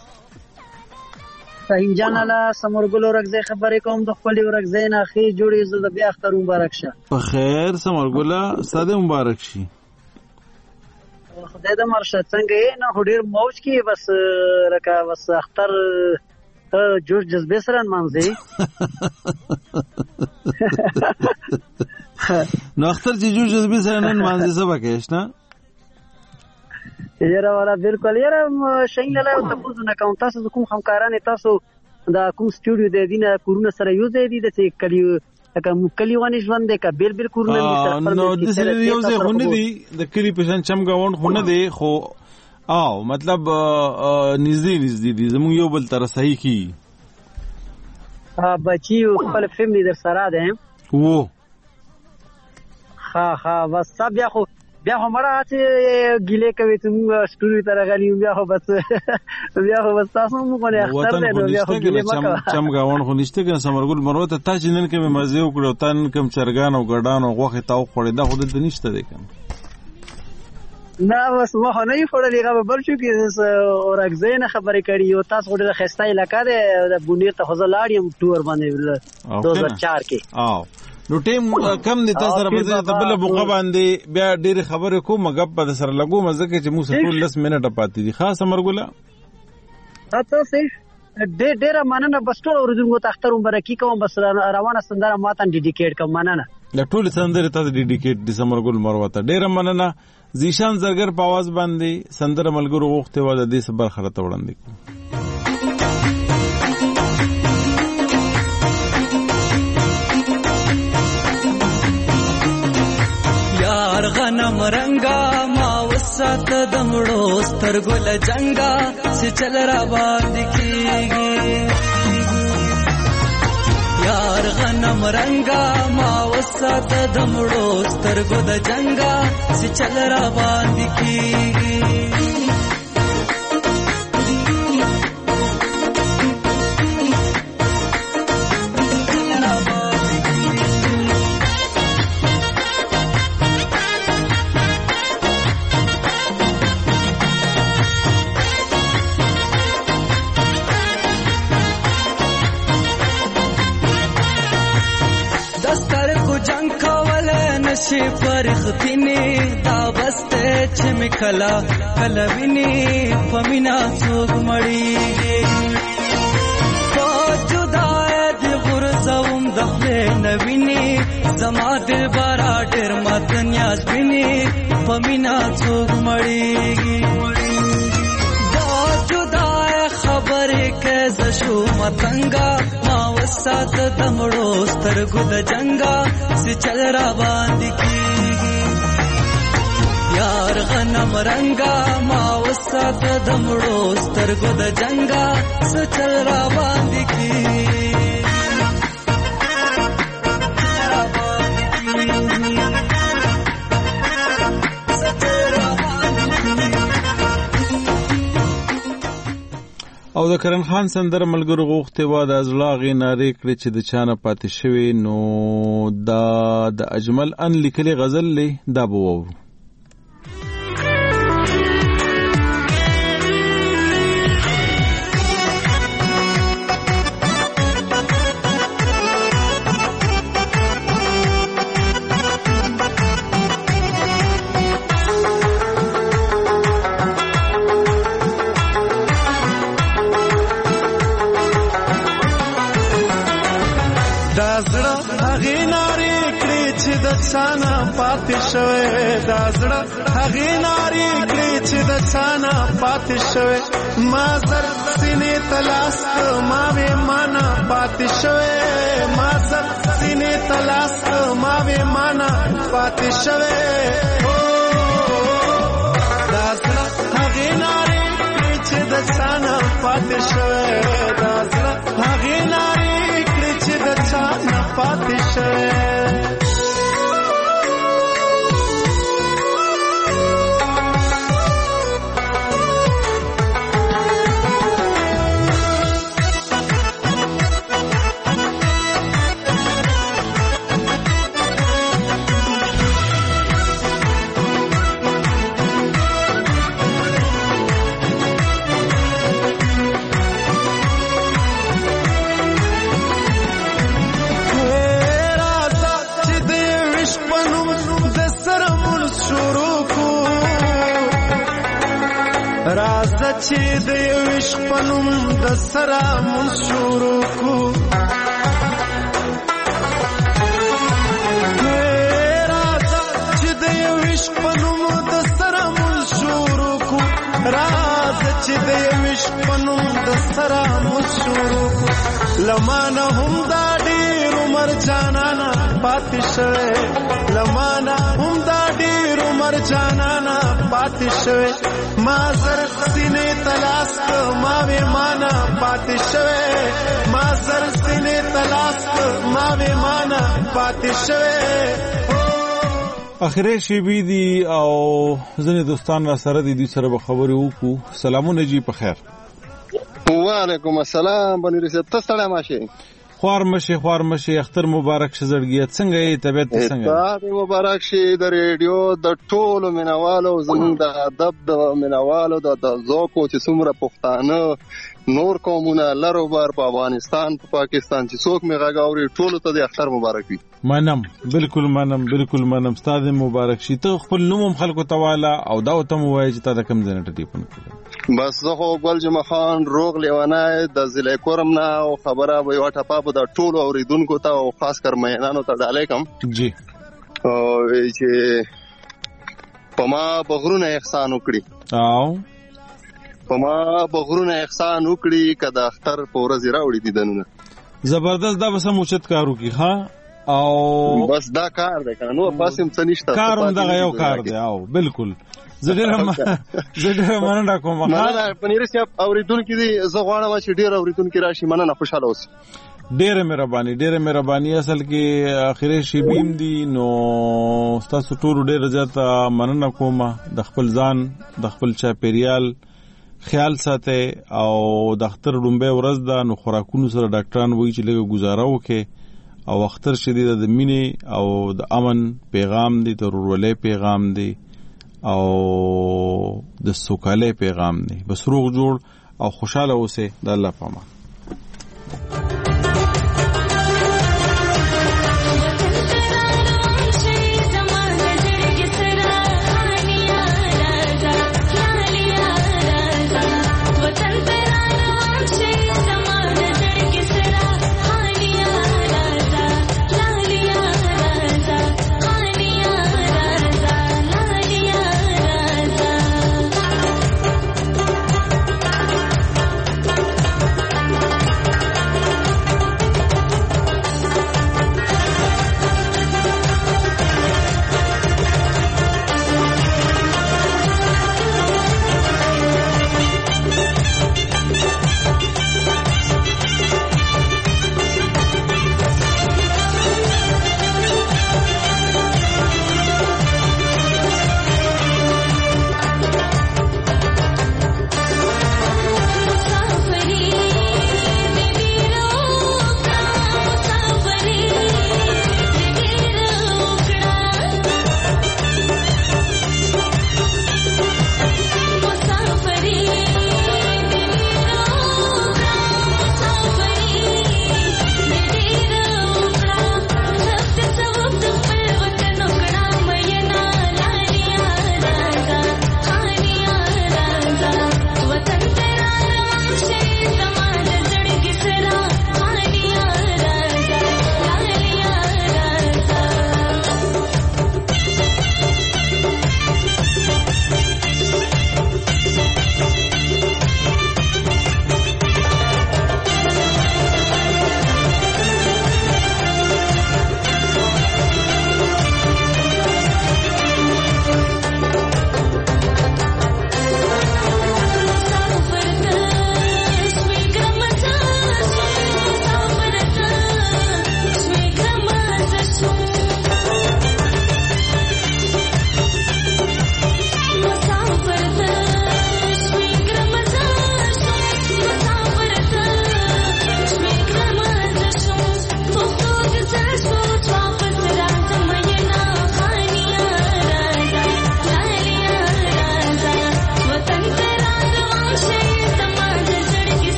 شاهین جان الله سمرګل ورغزه خبرې کوم د خپل ورغزه نه خې جوړې زده بیا اختر مبارک شه. په خیر سمرګل ساده مبارک شي. خدای دې مرشه څنګه نه هډیر موج کی بس رکا بس اختر جوش جذبه سره منځي. نو اختر چې جوش جذبه سره نن منځي سبا کېش نه یاره والا بالکل یاره شین له تاسو نه کوم تاسو کوم همکاران تاسو دا کوم سټوډیو د دینه کورونه سره یو ځای دي د کلی که کلی ونی ژوند دی که بیل بیل کورونه دي. نو د سره یو ځای خونه دي د کلی په شان چمګاوند خونه دي، خو او مطلب نږدې نږدې دي زموږ یو بل تر صحیح کی ها بچي خپل فیملی در سره ده وو ها ها بس بیا خو بیا خو مړه چې ګیلې کوي ته موږ سټوري ته راغلي بیا خو بس بیا خو بس تاسو موږ نه اختر ده نو بیا خو ګیلې مکه چم غاون خو نشته کنه سمرګل مروه ته تاسو نن کې مزه وکړو تان کم چرګان او ګډان او غوخه تاو خوري دا خو د نشته ده کنه نه بس ما خو نه یې فوړلې غو بل شو کې اورګزین خبرې کړي او تاسو ډېر خسته علاقہ ده د بونیر ته خو لاړم ټور باندې دو هزار چار کې او نو ټیم کم دي تاسو سره په بل موقع باندې بیا ډېر خبرې کوم غب په سره لګو مزه کې چې موږ ټول لس منټه پاتې دي خاص مرګولا تاسو ډېر ډېر مننه بس ټول ورځو ته اختر مبارکي کوم بس روانه سندره ماته ډیډیکیټ کوم مننه د ټول سندره ته ډیډیکیټ د سمرګل مروه ته ډېر مننه زیشان زرګر په आवाज باندې سندره ملګرو غوښته و د دې صبر خرته وړاندې کو یار غنم رنگا ما وسات دمړو سترګل جنگا چې چل را باندې کیږي یار غنم رنگا ما وسات دمړو سترګو د جنگا چې چل را باندې کیږي شي فرختنی دا بسته چې مکلا کلوینی پمینا څوک مړیږي پوجدای د غرزوم د خپل نوینی زما دل بارا ډیر مات نیاز بینی پمینا څوک مړیږي دا جدای خبره کې زشو متنګا ما وسات دمړو سترګو د جنگا چې چل را باندې کیږي یار غنم رنگا ما وسات دمړو سترګو د جنگا چې چل را باندې کیږي او د کرن خان سندر ملګرو غوښته و د ازلاغي ناری کړی چې د چانه پاتې شوی نو دا د اجمل ان لیکلي غزل له دا بو چانا پاتې شوی دا زړه هغې نارې کړې چې د چانا پاتې شوی ما زر سینې ته لاس ما وې مانا پاتې شوی ما زر سینې ته لاس ما وې مانا پاتې شوی دا زړه هغې نارې کړې چې د چانا پاتې شوی دا زړه هغې نارې کړې چې د چانا پاتې شوی چې د یوش پنوم د سرا مون شروع کو راځه چې د یوش پنوم د سرا مون شروع کو راځه چې د یوش پنوم د سرا مون شروع کو لمانه هم دا ډیر عمر جانانا پاتې شوه لمانه هم دا ډیر عمر جانانا پاتې شوی ما زر سینې تلاس ما وې مانا پاتې شوی ما زر سینې تلاس ما وې مانا پاتې شوی. اخیری شیبې دي او ځینې دوستان را سره دي، دوی سره به خبرې وکړو. سلامونه جی په خیر. وعلیکم السلام بنوري صاحب، ته ستړی ماشي؟ خوار مشي خوار مشي، اختر مبارک شه زړګیت. څنګه یې طبیعت څنګه؟ اختر مبارک شي د ریډیو د ټولو مینوالو، زموږ د ادب د مینوالو د ذوق او چې څومره پښتانه نور قومونه لرو بر په افغانستان په پا پاکستان چې څوک می غاګاوري ټولو ته د اختر مبارک وي. منم بالکل منم بالکل منم ستاسو مبارک شي. ته خپل نوم خلکو ته والا او دا ته مو وایي چې تا د کم ځای نه ټلیفون کړو. بس زه خو ګل جمع خان روغ لیوانای د ضلع کورم نه او خبره به یو ټاپا په د ټولو اوریدونکو ته او خاص کر مېنانو ته علیکم جی. او چې په ما بغرونه احسان وکړي او په ما بغرونه احسان وکړي کدا اختر په ورځ راوړي دي دنه زبردست. دا به سم اوچت کارو کی ها او بس دا کار دی کنه نو پاسم څه نشته کاروم دا یو کار دی. او بالکل زړه زړه مننه کوم. نه نه پنیر صاحب اوریدونکو دي زه غواړم چې ډیر اوریدونکو راشي مننه خوشاله اوسئ. ډیره مهرباني ډیره مهرباني. اصل کې اخیری شیبیم دي نو تاسو ټول ډیره زیاته مننه کوم. د خپل ځان د خپل چاپیریال خیال ساته او د اختر لومبه ورځ ده نو خوراکونو سره ډاکټران وایي چې لږه گزاره وکړي او اختر شدید د مینې او د امن پیغام دی، د ورولې پیغام دی او د سوکاله پیغام دی. بس روغ جوړ او خوشاله اوسئ. د الله په امان.